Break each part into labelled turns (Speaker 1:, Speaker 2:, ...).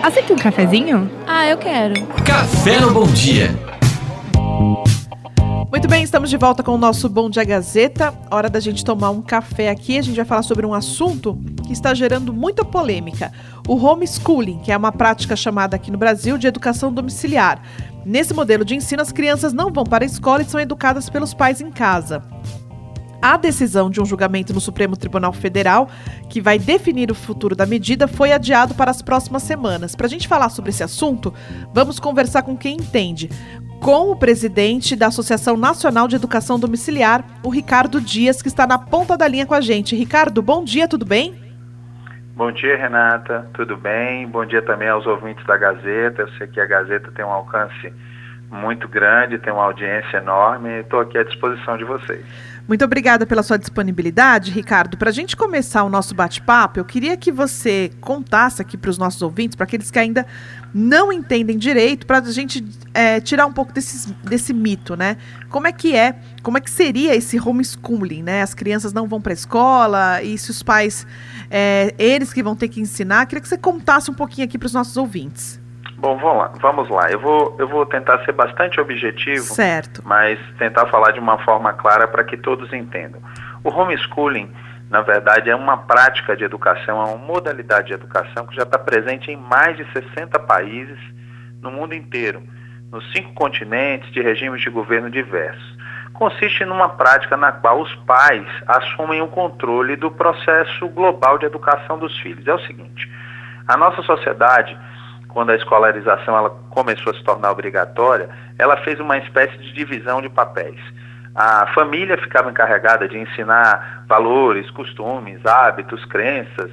Speaker 1: Aceita um cafezinho?
Speaker 2: Ah, eu quero.
Speaker 3: Café no Bom Dia.
Speaker 4: Muito bem, estamos de volta com o nosso Bom Dia Gazeta. Hora da gente tomar um café aqui. A gente vai falar sobre um assunto que está gerando muita polêmica. O homeschooling, que é uma prática chamada aqui no Brasil de educação domiciliar. Nesse modelo de ensino, as crianças não vão para a escola e são educadas pelos pais em casa. A decisão de um julgamento no Supremo Tribunal Federal, que vai definir o futuro da medida, foi adiado para as próximas semanas. Para a gente falar sobre esse assunto, vamos conversar com quem entende. Com o presidente da Associação Nacional de Educação Domiciliar, o Ricardo Dias, que está na ponta da linha com a gente. Ricardo, bom dia, tudo bem?
Speaker 5: Bom dia, Renata, tudo bem? Bom dia também aos ouvintes da Gazeta. Eu sei que a Gazeta tem um alcance muito grande, tem uma audiência enorme e estou aqui à disposição de vocês.
Speaker 4: Muito obrigada pela sua disponibilidade, Ricardo. Para a gente começar o nosso bate-papo, eu queria que você contasse aqui para os nossos ouvintes, para aqueles que ainda não entendem direito, para a gente tirar um pouco desse mito, né? Como é que seria esse homeschooling, né? As crianças não vão para a escola e se os pais, eles que vão ter que ensinar. Queria que você contasse um pouquinho aqui para os nossos ouvintes.
Speaker 5: Bom, vamos lá. Eu vou tentar ser bastante objetivo,
Speaker 4: certo,
Speaker 5: mas tentar falar de uma forma clara para que todos entendam. O homeschooling, na verdade, é uma prática de educação, é uma modalidade de educação que já está presente em mais de 60 países no mundo inteiro, nos 5 continentes, de regimes de governo diversos. Consiste numa prática na qual os pais assumem o controle do processo global de educação dos filhos. É o seguinte, a nossa sociedade, quando a escolarização ela começou a se tornar obrigatória, ela fez uma espécie de divisão de papéis. A família ficava encarregada de ensinar valores, costumes, hábitos, crenças,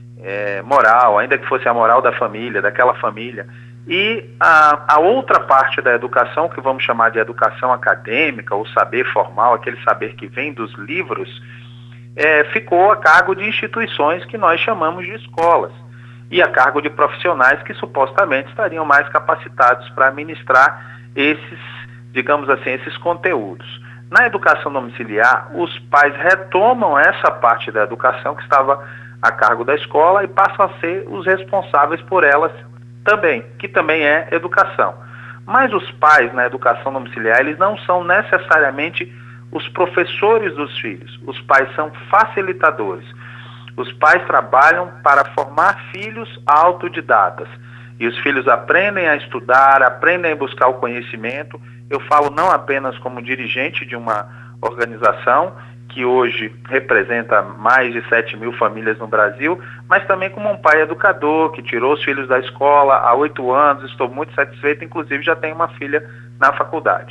Speaker 5: moral, ainda que fosse a moral da família, daquela família. E a outra parte da educação, que vamos chamar de educação acadêmica, ou saber formal, aquele saber que vem dos livros, ficou a cargo de instituições que nós chamamos de escolas. E a cargo de profissionais que supostamente estariam mais capacitados para administrar esses, digamos assim, esses conteúdos. Na educação domiciliar, os pais retomam essa parte da educação que estava a cargo da escola e passam a ser os responsáveis por elas também, que também é educação. Mas os pais na educação domiciliar, eles não são necessariamente os professores dos filhos, os pais são facilitadores. Os pais trabalham para formar filhos autodidatas. E os filhos aprendem a estudar, aprendem a buscar o conhecimento. Eu falo não apenas como dirigente de uma organização, que hoje representa mais de 7 mil famílias no Brasil, mas também como um pai educador, que tirou os filhos da escola há 8 anos, estou muito satisfeito, inclusive já tenho uma filha na faculdade.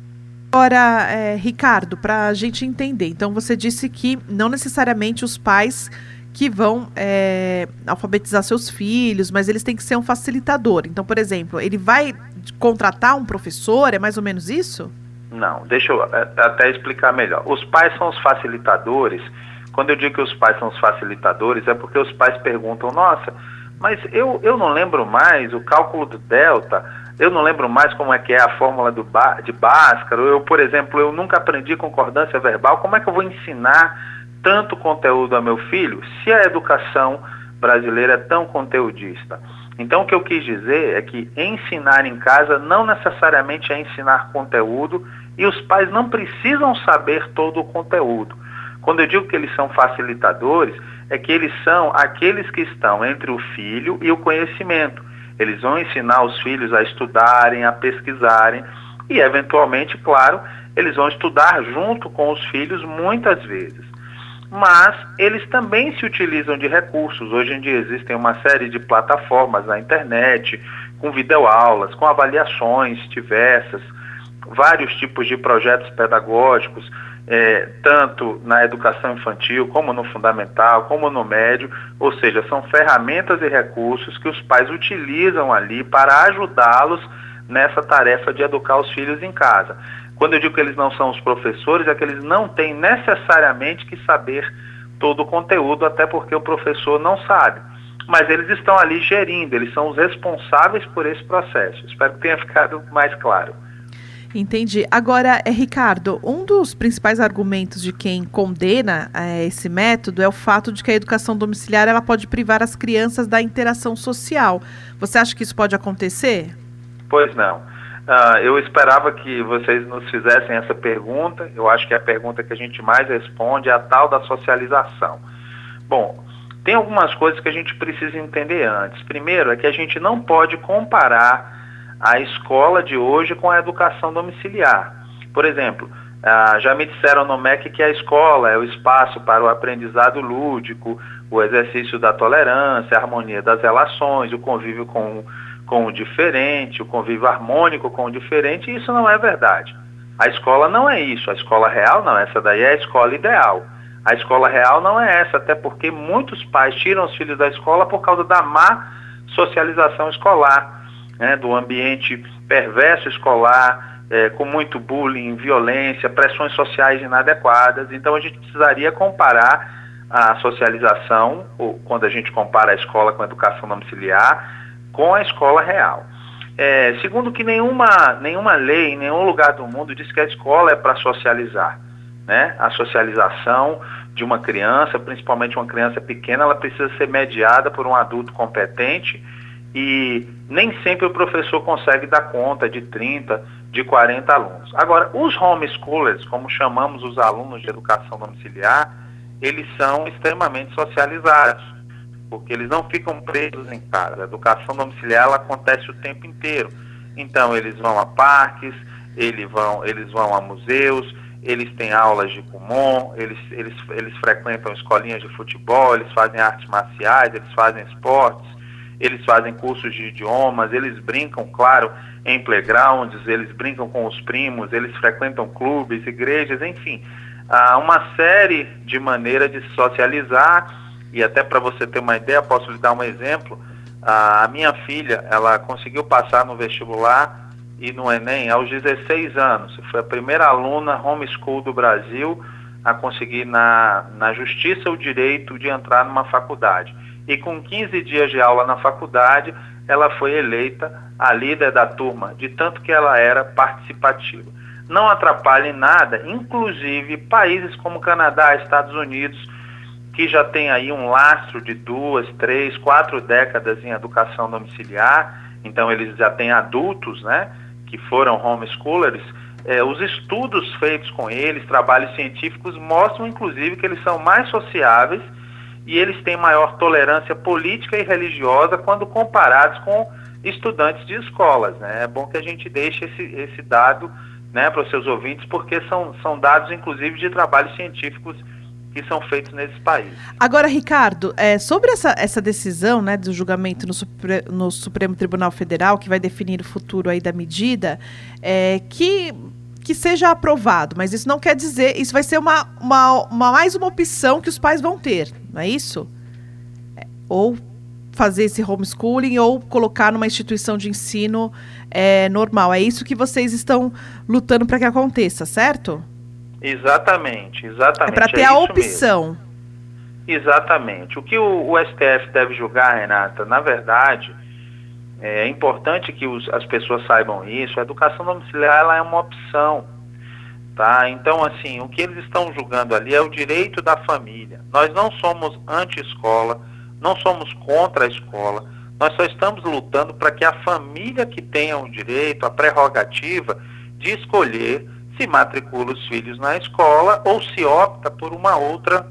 Speaker 4: Agora, Ricardo, para a gente entender, então você disse que não necessariamente os pais que vão alfabetizar seus filhos, mas eles têm que ser um facilitador. Então, por exemplo, ele vai contratar um professor, é mais ou menos isso?
Speaker 5: Não, deixa eu até explicar melhor. Os pais são os facilitadores. Quando eu digo que os pais são os facilitadores, é porque os pais perguntam, nossa, mas eu não lembro mais o cálculo do delta, eu não lembro mais como é que é a fórmula de Bhaskara, eu, por exemplo, eu nunca aprendi concordância verbal, como é que eu vou ensinar tanto conteúdo a meu filho se a educação brasileira é tão conteudista? Então, o que eu quis dizer é que ensinar em casa não necessariamente é ensinar conteúdo e os pais não precisam saber todo o conteúdo. Quando eu digo que eles são facilitadores, é que eles são aqueles que estão entre o filho e o conhecimento. Eles vão ensinar os filhos a estudarem, a pesquisarem e, eventualmente, claro, eles vão estudar junto com os filhos muitas vezes. Mas eles também se utilizam de recursos. Hoje em dia existem uma série de plataformas na internet, com videoaulas, com avaliações diversas, vários tipos de projetos pedagógicos, tanto na educação infantil, como no fundamental, como no médio, ou seja, são ferramentas e recursos que os pais utilizam ali para ajudá-los nessa tarefa de educar os filhos em casa. Quando eu digo que eles não são os professores, é que eles não têm necessariamente que saber todo o conteúdo, até porque o professor não sabe. Mas eles estão ali gerindo, eles são os responsáveis por esse processo. Espero que tenha ficado mais claro.
Speaker 4: Entendi. Agora, Ricardo, um dos principais argumentos de quem condena esse método é o fato de que a educação domiciliar ela pode privar as crianças da interação social. Você acha que isso pode acontecer?
Speaker 5: Pois não. Eu esperava que vocês nos fizessem essa pergunta. Eu acho que a pergunta que a gente mais responde é a tal da socialização. Bom, tem algumas coisas que a gente precisa entender antes. Primeiro é que a gente não pode comparar a escola de hoje com a educação domiciliar. Por exemplo, já me disseram no MEC que a escola é o espaço para o aprendizado lúdico, o exercício da tolerância, a harmonia das relações, o convívio com o diferente, o convívio harmônico com o diferente, e isso não é verdade. A escola não é isso, a escola real não, essa daí é a escola ideal. A escola real não é essa, até porque muitos pais tiram os filhos da escola por causa da má socialização escolar, né, do ambiente perverso escolar, com muito bullying, violência, pressões sociais inadequadas. Então a gente precisaria comparar a socialização, ou quando a gente compara a escola com a educação domiciliar, com a escola real. Segundo que nenhuma lei, em nenhum lugar do mundo diz que a escola é para socializar, né? A socialização de uma criança, principalmente uma criança pequena, ela precisa ser mediada por um adulto competente, e nem sempre o professor consegue dar conta de 30, de 40 alunos. Agora, os homeschoolers, como chamamos os alunos de educação domiciliar, eles são extremamente socializados, porque eles não ficam presos em casa. A educação domiciliar ela acontece o tempo inteiro. Então, eles vão a parques, eles vão a museus, eles têm aulas de Kumon, eles frequentam escolinhas de futebol, eles fazem artes marciais, eles fazem esportes, eles fazem cursos de idiomas, eles brincam, claro, em playgrounds, eles brincam com os primos, eles frequentam clubes, igrejas, enfim. Há uma série de maneiras de se socializar, e até para você ter uma ideia, posso lhe dar um exemplo. A minha filha, ela conseguiu passar no vestibular e no Enem aos 16 anos. Foi a primeira aluna homeschool do Brasil a conseguir na justiça o direito de entrar numa faculdade. E com 15 dias de aula na faculdade, ela foi eleita a líder da turma, de tanto que ela era participativa. Não atrapalha em nada, inclusive países como Canadá, Estados Unidos, que já tem aí um lastro de 2, 3, 4 décadas em educação domiciliar, então eles já têm adultos, né, que foram homeschoolers. Os estudos feitos com eles, trabalhos científicos, mostram inclusive que eles são mais sociáveis e eles têm maior tolerância política e religiosa quando comparados com estudantes de escolas, né? É bom que a gente deixe esse dado, né, para os seus ouvintes, porque são dados inclusive de trabalhos científicos que são feitos nesses países.
Speaker 4: Agora, Ricardo, sobre essa decisão, né, do julgamento no Supremo Tribunal Federal, que vai definir o futuro aí da medida, que seja aprovado, mas isso não quer dizer, isso vai ser mais uma opção que os pais vão ter, não é isso? Ou fazer esse homeschooling ou colocar numa instituição de ensino normal. É isso que vocês estão lutando para que aconteça, certo?
Speaker 5: Exatamente. É
Speaker 4: para ter a opção.
Speaker 5: Mesmo. Exatamente. O que o STF deve julgar, Renata, na verdade, é importante que as pessoas saibam isso, a educação domiciliar ela é uma opção, tá? Então, assim, o que eles estão julgando ali é o direito da família. Nós não somos anti-escola, não somos contra a escola, nós só estamos lutando para que a família que tenha o direito, a prerrogativa de escolher se matricula os filhos na escola ou se opta por uma outra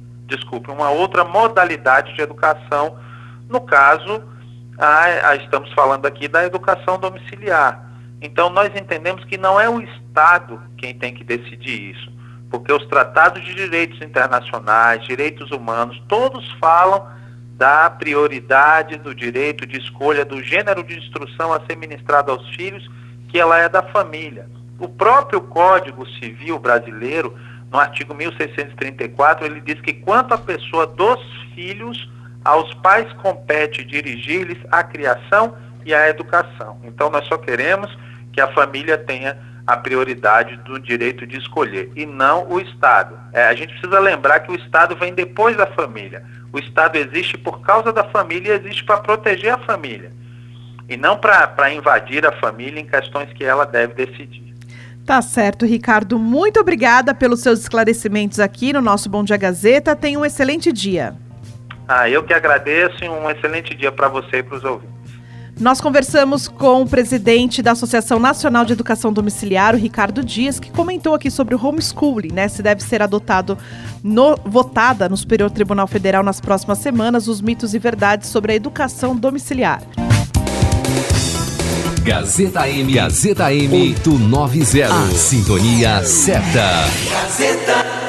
Speaker 5: modalidade de educação. No caso, estamos falando aqui da educação domiciliar. Então, nós entendemos que não é o Estado quem tem que decidir isso, porque os tratados de direitos internacionais, direitos humanos, todos falam da prioridade do direito de escolha do gênero de instrução a ser ministrado aos filhos, que ela é da família. O próprio Código Civil brasileiro, no artigo 1634, ele diz que quanto à pessoa dos filhos, aos pais compete dirigir-lhes a criação e a educação. Então, nós só queremos que a família tenha a prioridade do direito de escolher, e não o Estado. A gente precisa lembrar que o Estado vem depois da família. O Estado existe por causa da família e existe para proteger a família, e não para invadir a família em questões que ela deve decidir.
Speaker 4: Tá certo, Ricardo. Muito obrigada pelos seus esclarecimentos aqui no nosso Bom Dia Gazeta. Tenha um excelente dia.
Speaker 5: Eu que agradeço e um excelente dia para você e para os ouvintes.
Speaker 4: Nós conversamos com o presidente da Associação Nacional de Educação Domiciliar, o Ricardo Dias, que comentou aqui sobre o homeschooling, né? Se deve ser votada no Superior Tribunal Federal nas próximas semanas, os mitos e verdades sobre a educação domiciliar.
Speaker 3: Gazeta M 890. A sintonia certa. Gazeta